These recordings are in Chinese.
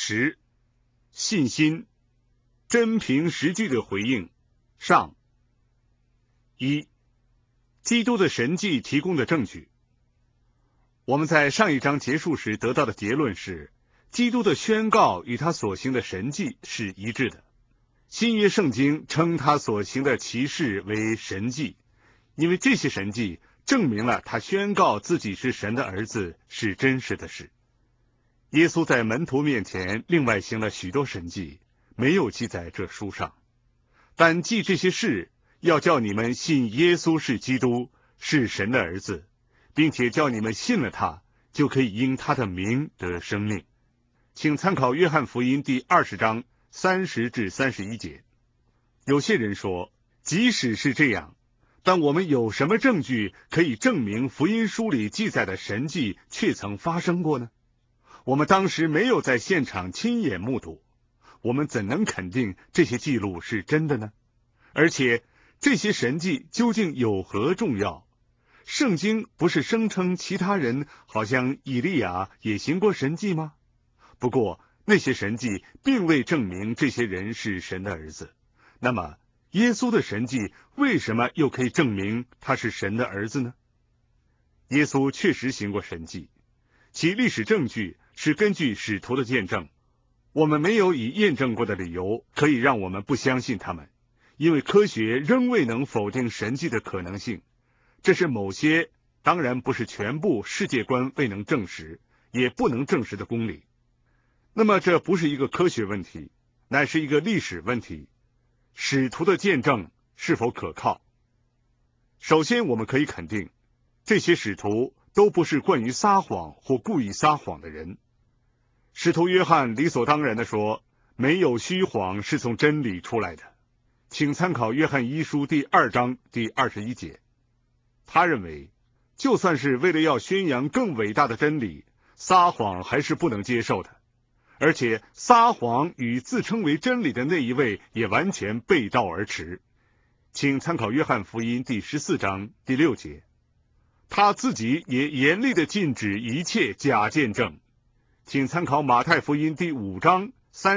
10信心真凭实据的回应上。1基督的神迹提供的证据。我们在上一章结束时得到的结论是，基督的宣告与他所行的神迹是一致的。新约圣经称他所行的奇事为神迹，因为这些神迹证明了他宣告自己是神的儿子是真实的事。耶稣在门徒面前另外行了许多神迹，没有记在这书上，但记这些事，要叫你们信耶稣是基督，是神的儿子，并且叫你们信了他，就可以因他的名得生命。请参考约翰福音第20章30至31节。有些人说，即使是这样，但我们有什么证据可以证明福音书里记载的神迹确曾发生过呢？我们当时没有在现场亲眼目睹，我们怎能肯定这些记录是真的呢？而且这些神迹究竟有何重要？圣经不是声称其他人好像以利亚也行过神迹吗？不过那些神迹并未证明这些人是神的儿子。那么耶稣的神迹为什么又可以证明他是神的儿子呢？耶稣确实行过神迹，其历史证据是根据使徒的见证。我们没有以验证过的理由可以让我们不相信他们，因为科学仍未能否定神迹的可能性。这是某些，当然不是全部世界观未能证实，也不能证实的公理。那么这不是一个科学问题，乃是一个历史问题。使徒的见证是否可靠？首先我们可以肯定，这些使徒都不是惯于撒谎或故意撒谎的人。使徒约翰理所当然地说，没有虚谎是从真理出来的。请参考约翰一书第2章第21节。他认为，就算是为了要宣扬更伟大的真理，撒谎还是不能接受的。而且撒谎与自称为真理的那一位也完全背道而驰。请参考约翰福音第14章第6节。他自己也严厉地禁止一切假见证。请参考马太福音第5章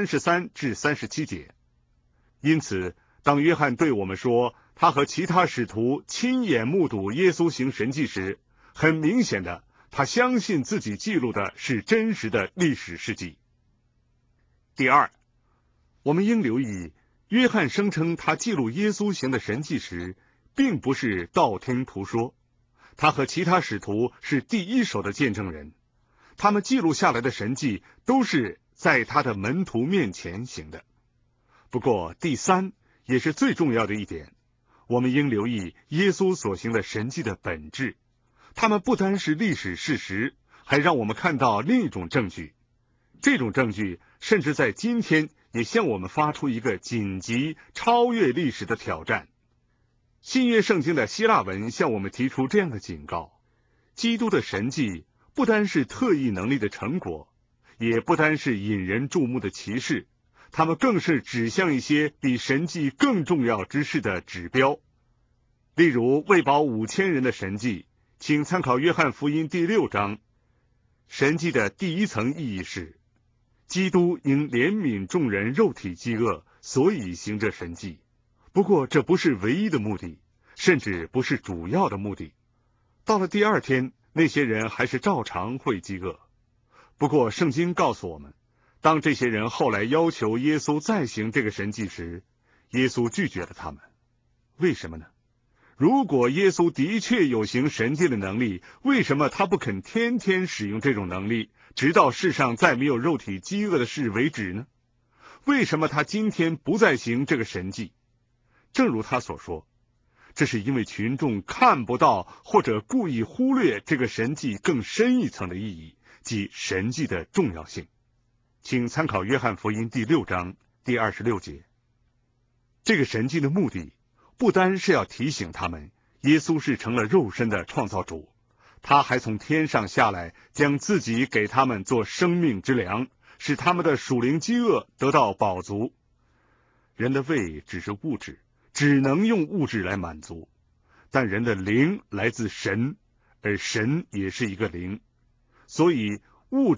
33至37节。因此，当约翰对我们说他和其他使徒亲眼目睹耶稣行神迹时，很明显的，他相信自己记录的是真实的历史事迹。第二，我们应留意，约翰声称他记录耶稣行的神迹时，并不是道听途说。他和其他使徒是第一手的见证人，他们记录下来的神迹都是在他的门徒面前行的。不过第三，也是最重要的一点，我们应留意耶稣所行的神迹的本质。他们不单是历史事实，还让我们看到另一种证据。这种证据甚至在今天也向我们发出一个紧急超越历史的挑战。新约圣经的希腊文向我们提出这样的警告：基督的神迹不单是特异能力的成果，也不单是引人注目的奇事，他们更是指向一些比神迹更重要之事的指标。例如喂饱5000人的神迹，请参考约翰福音第6章。神迹的第一层意义是，基督因怜悯众人肉体饥饿，所以行这神迹。不过这不是唯一的目的，甚至不是主要的目的。到了第2天，那些人还是照常会饥饿。不过圣经告诉我们，当这些人后来要求耶稣再行这个神迹时，耶稣拒绝了他们。为什么呢？如果耶稣的确有行神迹的能力，为什么他不肯天天使用这种能力，直到世上再没有肉体饥饿的事为止呢？为什么他今天不再行这个神迹？正如他所说，这是因为群众看不到或者故意忽略这个神迹更深一层的意义，即神迹的重要性。请参考约翰福音第6章第26节。这个神迹的目的不单是要提醒他们，耶稣是成了肉身的创造主，他还从天上下来，将自己给他们做生命之粮，使他们的属灵饥饿得到饱足。人的胃只是物质，只能用物质来满足，但人的灵来自神，而神也是一个灵，所以物质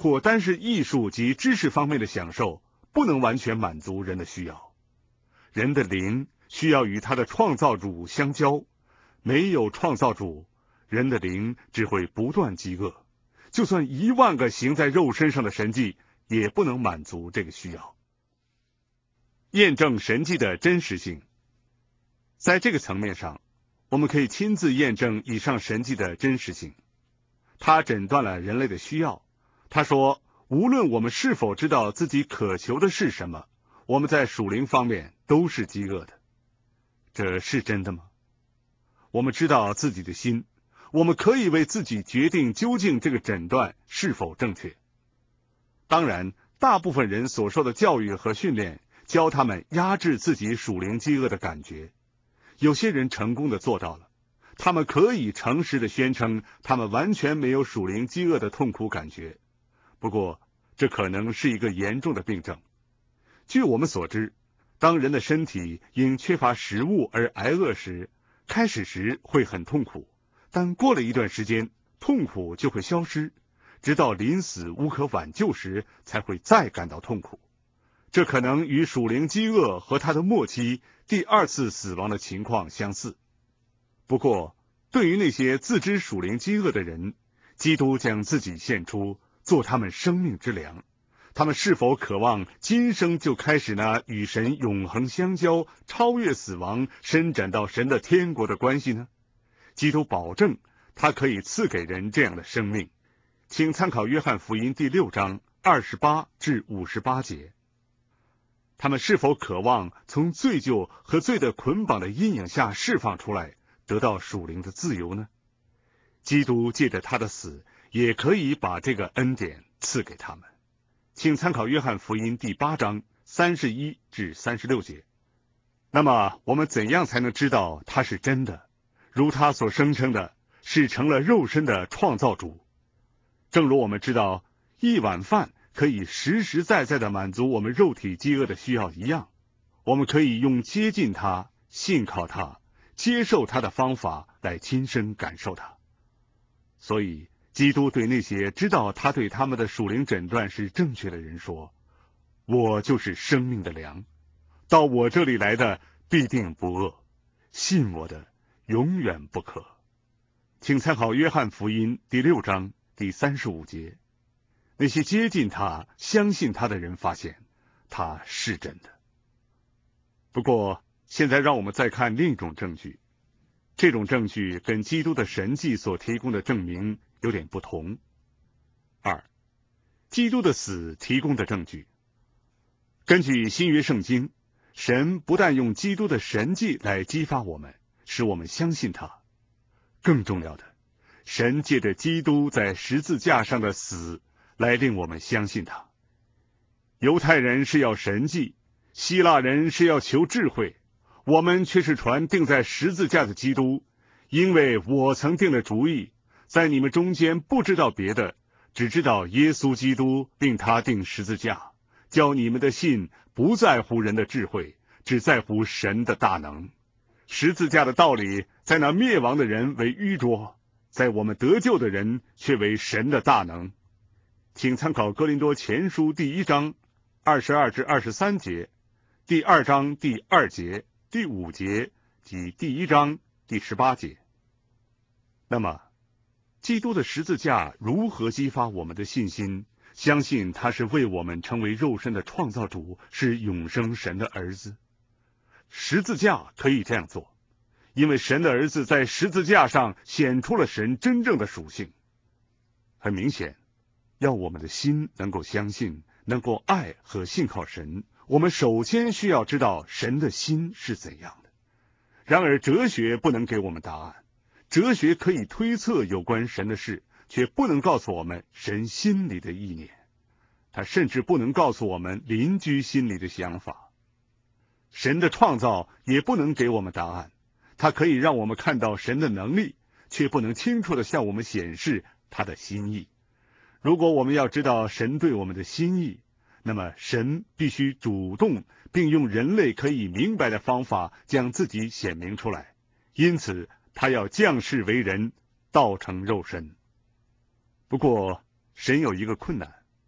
或单是艺术及知识方面的享受，不能完全满足人的需要。人的灵需要与他的创造主相交，没有创造主，人的灵只会不断饥饿，就算10000个行在肉身上的神迹，也不能满足这个需要。验证神迹的真实性，在这个层面上，我们可以亲自验证以上神迹的真实性。他诊断了人类的需要。他说，无论我们是否知道自己渴求的是什么，我们在属灵方面都是饥饿的。这是真的吗？我们知道自己的心，我们可以为自己决定究竟这个诊断是否正确。当然，大部分人所受的教育和训练教他们压制自己属灵饥饿的感觉。有些人成功的做到了，他们可以诚实的宣称他们完全没有属灵饥饿的痛苦感觉。不过，这可能是一个严重的病症。据我们所知，当人的身体因缺乏食物而挨饿时，开始时会很痛苦，但过了一段时间，痛苦就会消失，直到临死无可挽救时才会再感到痛苦。这可能与属灵饥饿和他的末期第2次死亡的情况相似。不过，对于那些自知属灵饥饿的人，基督将自己献出，做他们生命之粮。他们是否渴望今生就开始那与神永恒相交、超越死亡、伸展到神的天国的关系呢？基督保证他可以赐给人这样的生命。请参考约翰福音第6章28至58节。他们是否渴望从罪疚和罪的捆绑的阴影下释放出来，得到属灵的自由呢？基督借着他的死，也可以把这个恩典赐给他们。请参考约翰福音第8章31至36节。那么，我们怎样才能知道他是真的，如他所声称的，是成了肉身的创造主？正如我们知道一碗饭可以实实在在地满足我们肉体饥饿的需要一样，我们可以用接近他、信靠他、接受他的方法来亲身感受他。所以，基督对那些知道他对他们的属灵诊断是正确的人说：“我就是生命的粮，到我这里来的必定不饿，信我的永远不渴。”请参考约翰福音第6章第35节。那些接近他、相信他的人发现，他是真的。不过，现在让我们再看另一种证据。这种证据跟基督的神迹所提供的证明有点不同。2. 基督的死提供的证据。根据新约圣经，神不但用基督的神迹来激发我们，使我们相信他，更重要的，神借着基督在十字架上的死来令我们相信他。犹太人是要神迹，希腊人是要求智慧，我们却是传钉在十字架的基督。因为我曾定了主意，在你们中间不知道别的，只知道耶稣基督并他钉十字架，叫你们的信不在乎人的智慧，只在乎神的大能。十字架的道理在那灭亡的人为愚拙，在我们得救的人却为神的大能。请参考哥林多前书第1章22至23节，第2章第2节、第5节及第1章第18节。那么，基督的十字架如何激发我们的信心，相信他是为我们成为肉身的创造主，是永生神的儿子？十字架可以这样做，因为神的儿子在十字架上显出了神真正的属性。很明显，要我们的心能够相信，能够爱和信靠神，我们首先需要知道神的心是怎样的。然而，哲学不能给我们答案。哲学可以推测有关神的事，却不能告诉我们神心里的意念。他甚至不能告诉我们邻居心里的想法。神的创造也不能给我们答案。它可以让我们看到神的能力，却不能清楚地向我们显示他的心意。如果我们要知道神对我们的心意，那么神必须主动并用人类可以明白的方法将自己显明出来。因此，他要降世为人，道成肉身。不过，神有一个困难，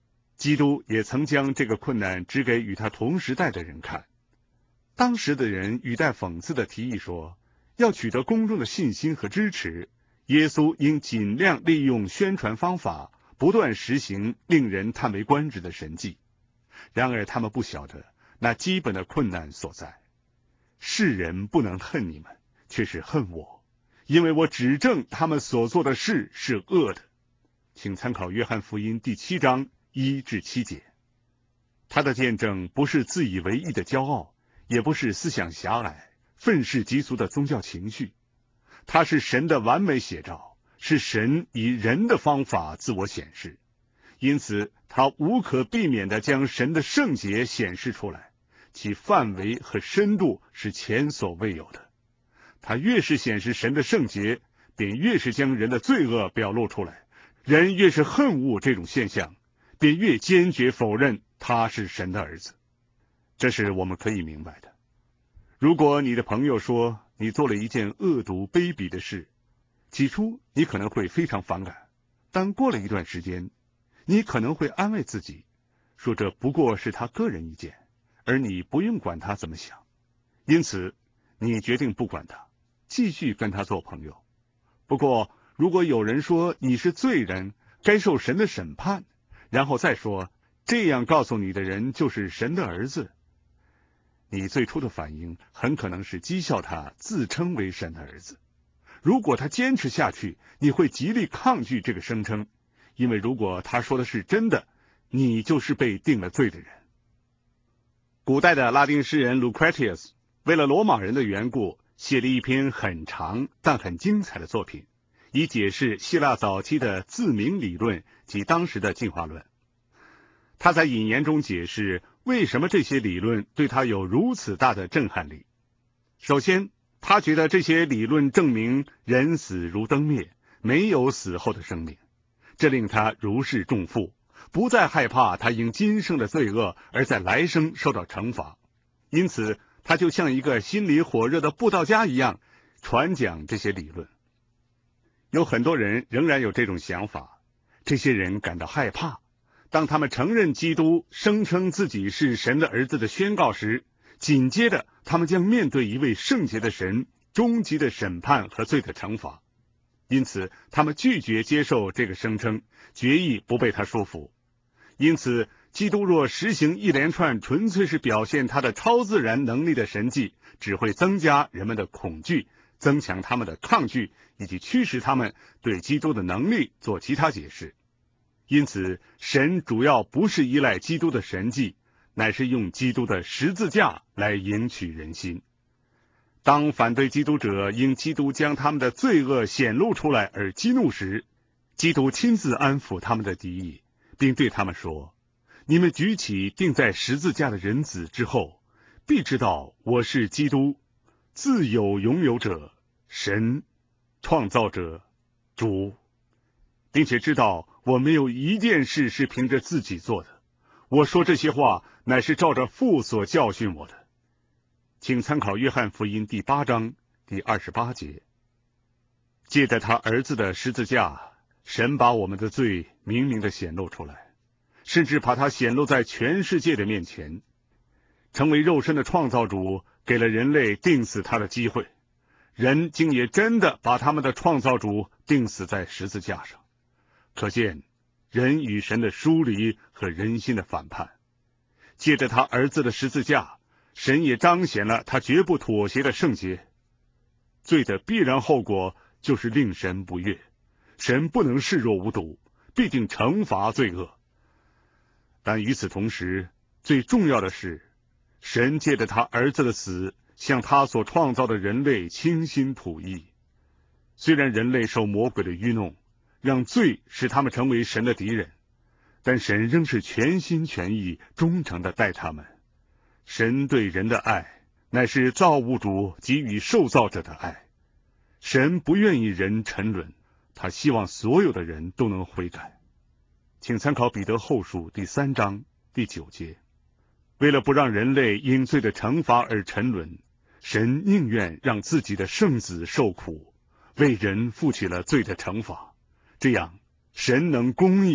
基督也曾将这个困难指给与他同时代的人看。当时的人语带讽刺的提议说，要取得公众的信心和支持，耶稣应尽量利用宣传方法，不断实行令人叹为观止的神迹。然而他们不晓得那基本的困难所在。世人不能恨你们，却是恨我，因为我指证他们所做的事是恶的。请参考约翰福音第7章1至7节。他的见证不是自以为意的骄傲，也不是思想狭隘、愤世嫉俗的宗教情绪，他是神的完美写照，是神以人的方法自我显示，因此他无可避免地将神的圣洁显示出来，其范围和深度是前所未有的。他越是显示神的圣洁，便越是将人的罪恶表露出来，人越是恨恶这种现象，便越坚决否认他是神的儿子。这是我们可以明白的。如果你的朋友说你做了一件恶毒卑鄙的事，起初你可能会非常反感，但过了一段时间，你可能会安慰自己，说这不过是他个人意见，而你不用管他怎么想。因此你决定不管他，继续跟他做朋友。不过如果有人说你是罪人，该受神的审判，然后再说这样告诉你的人就是神的儿子，你最初的反应很可能是讥笑他自称为神的儿子。如果他坚持下去，你会极力抗拒这个声称，因为如果他说的是真的，你就是被定了罪的人。古代的拉丁诗人 Lucretius 为了罗马人的缘故，写了一篇很长但很精彩的作品，以解释希腊早期的自明理论及当时的进化论。他在引言中解释为什么这些理论对他有如此大的震撼力。首先，他觉得这些理论证明人死如灯灭，没有死后的生命，这令他如释重负，不再害怕他因今生的罪恶而在来生受到惩罚。因此他就像一个心里火热的布道家一样传讲这些理论。有很多人仍然有这种想法，这些人感到害怕，当他们承认基督声称自己是神的儿子的宣告时，紧接着他们将面对一位圣洁的神终极的审判和罪的惩罚。因此他们拒绝接受这个声称，决意不被他说服。因此基督若实行一连串纯粹是表现他的超自然能力的神迹，只会增加人们的恐惧，增强他们的抗拒，以及驱使他们对基督的能力做其他解释。因此神主要不是依赖基督的神迹，乃是用基督的十字架来赢取人心。当反对基督者因基督将他们的罪恶显露出来而激怒时，基督亲自安抚他们的敌意，并对他们说，你们举起钉在十字架的人子之后，必知道我是基督，自有永有者，神，创造者，主，并且知道我没有一件事是凭着自己做的，我说这些话乃是照着父所教训我的。请参考约翰福音第8章第28节。借着他儿子的十字架，神把我们的罪明明地显露出来，甚至把它显露在全世界的面前。成为肉身的创造主给了人类钉死他的机会，人竟也真的把他们的创造主钉死在十字架上。可见人与神的疏离和人心的反叛。借着他儿子的十字架，神也彰显了他绝不妥协的圣洁。罪的必然后果就是令神不悦，神不能视若无睹，必定惩罚罪恶。但与此同时，最重要的是，神借着他儿子的死，向他所创造的人类倾心吐意。虽然人类受魔鬼的愚弄，让罪使他们成为神的敌人，但神仍是全心全意忠诚地待他们。神对人的爱，乃是造物主给予受造者的爱。神不愿意人沉沦，他希望所有的人都能悔改。请参考彼得后书第3章第9节。为了不让人类因罪的惩罚而沉沦，神宁愿让自己的圣子受苦，为人负起了罪的惩罚。这样，神能公义的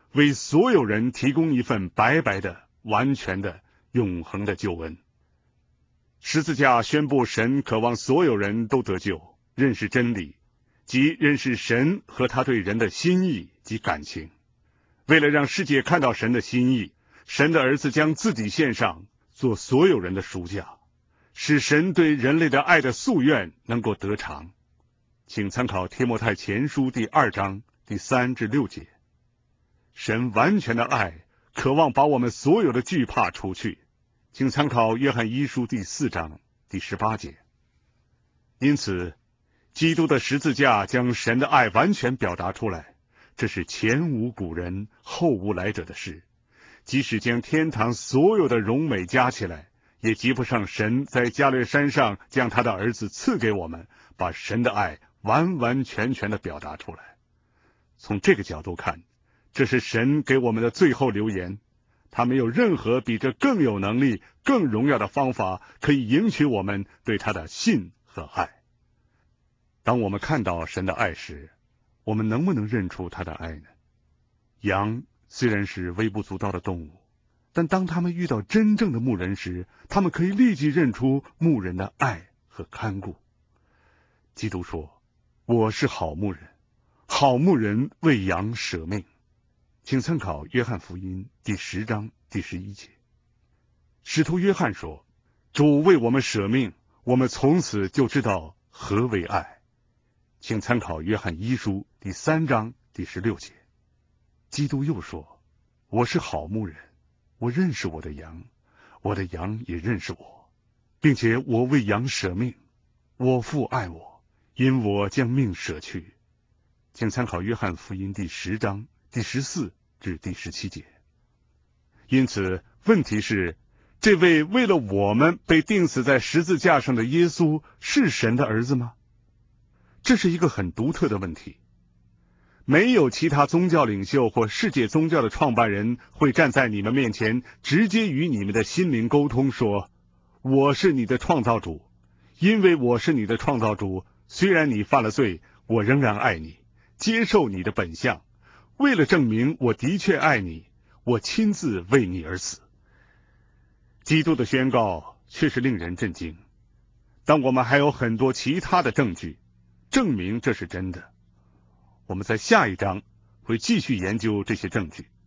为所有人提供一份白白的、完全的、永恒的救恩。十字架宣布神渴望所有人都得救，认识真理，即认识神和他对人的心意及感情。为了让世界看到神的心意，神的儿子将自己献上，做所有人的赎价，使神对人类的爱的夙愿能够得偿。请参考提摩太前书第2章第3至6节。神完全的爱渴望把我们所有的惧怕除去，请参考约翰一书第4章第18节。因此，基督的十字架将神的爱完全表达出来，这是前无古人后无来者的事。即使将天堂所有的荣美加起来，也及不上神在加略山上将他的儿子赐给我们，把神的爱完完全全的表达出来。从这个角度看，这是神给我们的最后留言，他没有任何比这更有能力、更荣耀的方法可以赢取我们对他的信和爱。当我们看到神的爱时，我们能不能认出他的爱呢？羊虽然是微不足道的动物，但当他们遇到真正的牧人时，他们可以立即认出牧人的爱和看顾。基督说：我是好牧人，好牧人为羊舍命。请参考约翰福音第10章第11节。使徒约翰说：主为我们舍命，我们从此就知道何为爱。请参考约翰一书第3章第16节。基督又说：我是好牧人，我认识我的羊，我的羊也认识我，并且我为羊舍命。我父爱我，因我将命舍去。请参考约翰福音第10章第14至第17节。因此，问题是，这位为了我们被钉死在十字架上的耶稣是神的儿子吗？这是一个很独特的问题。没有其他宗教领袖或世界宗教的创办人会站在你们面前，直接与你们的心灵沟通，说：我是你的创造主，因为我是你的创造主，虽然你犯了罪，我仍然爱你，接受你的本相。为了证明我的确爱你，我亲自为你而死。基督的宣告确实令人震惊，但我们还有很多其他的证据证明这是真的。我们在下一章会继续研究这些证据。